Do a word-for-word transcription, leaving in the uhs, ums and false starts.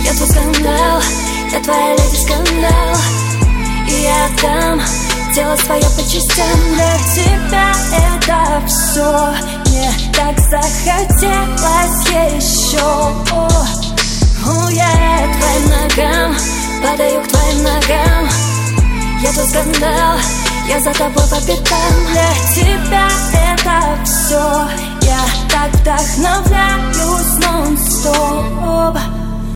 Я твой скандал, я твоя леди скандал. И я отдам тело свое по частям. Для тебя это все. Мне так захотелось еще. О, я к твоим ногам, падаю к твоим ногам. Я твой скандал, я за тобой по пятам. Для тебя это все. Я так вдохновляюсь нон-стоп.